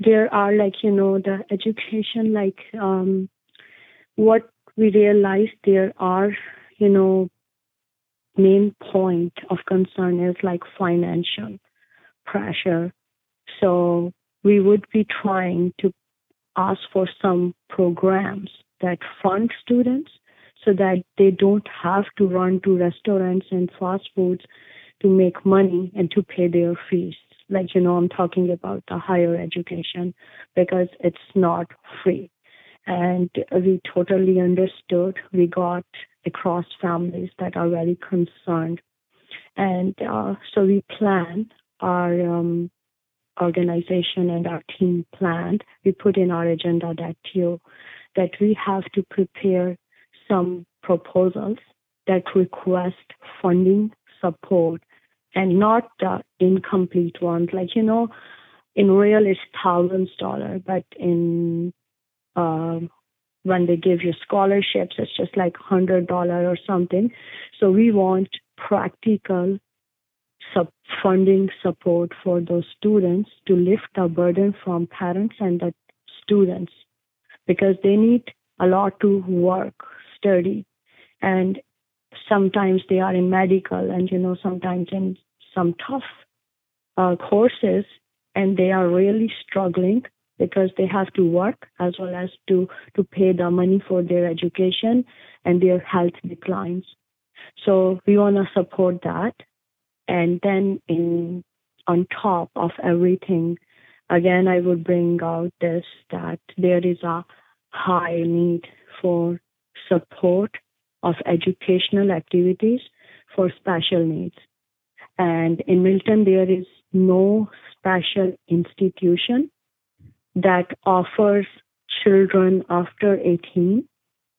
there are the education, what we realize there are, you know, main point of concern is like financial pressure. So we would be trying to ask for some programs that fund students so that they don't have to run to restaurants and fast foods to make money and to pay their fees. I'm talking about the higher education because it's not free. And we totally understood. We got across families that are very concerned. And so we planned our organization and our team planned. We put in our agenda that we have to prepare some proposals that request funding support and not the incomplete ones. In real it's $1,000, but in when they give you scholarships, it's just like $100 or something. So we want practical funding support for those students to lift the burden from parents and the students because they need a lot to work, study, and sometimes they are in medical and sometimes in some tough courses, and they are really struggling because they have to work as well as to pay the money for their education, and their health declines. So we want to support that. And then on top of everything, again, I would bring out this, that there is a high need for support of educational activities for special needs. And in Milton, there is no special institution that offers children after 18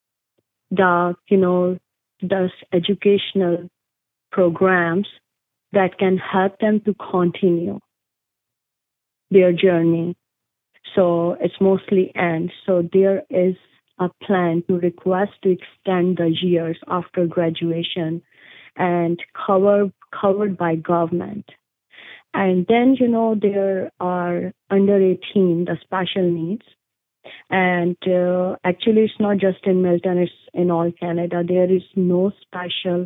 the educational programs that can help them to continue their journey. So it's mostly end. So there is a plan to request to extend the years after graduation and covered by government. And then, there are under 18, the special needs. And actually, it's not just in Milton, it's in all Canada. There is no special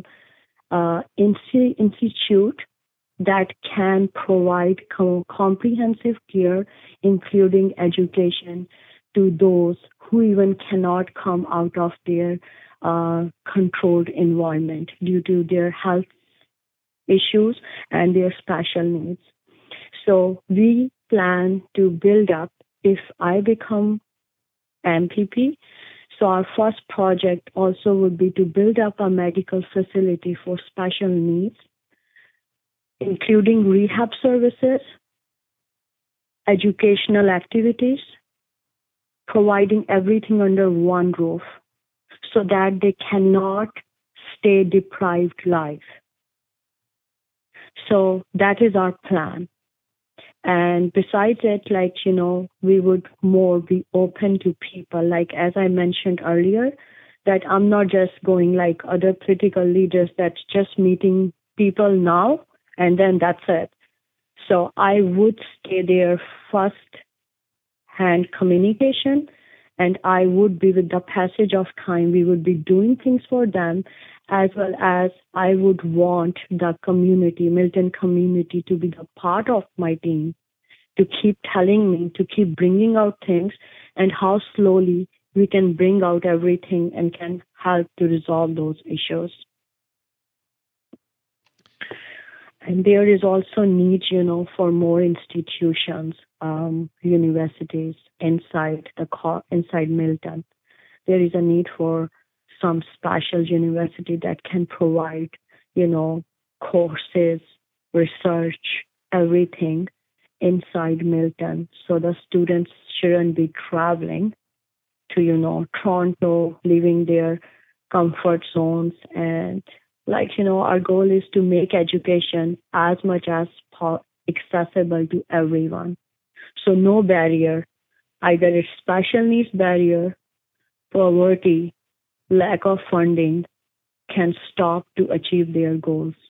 institute that can provide comprehensive care, including education, to those who even cannot come out of their controlled environment due to their health issues and their special needs. So we plan to build up, if I become MPP, so our first project also would be to build up a medical facility for special needs, including rehab services, educational activities, providing everything under one roof so that they cannot stay deprived life. So that is our plan. And besides it, we would more be open to people. Like, as I mentioned earlier, that I'm not just going like other political leaders that's just meeting people now and then that's it. So I would stay there first hand communication, and I would be, with the passage of time, we would be doing things for them, as well as I would want the community, Milton community, to be the part of my team, to keep telling me, to keep bringing out things, and how slowly we can bring out everything and can help to resolve those issues. And there is also need, for more institutions, universities inside Milton. There is a need for some special university that can provide, courses, research, everything inside Milton. So the students shouldn't be traveling to, Toronto, leaving their comfort zones. And our goal is to make education as much as accessible to everyone. So no barrier, either it's special needs barrier, poverty, lack of funding, can stop to achieve their goals.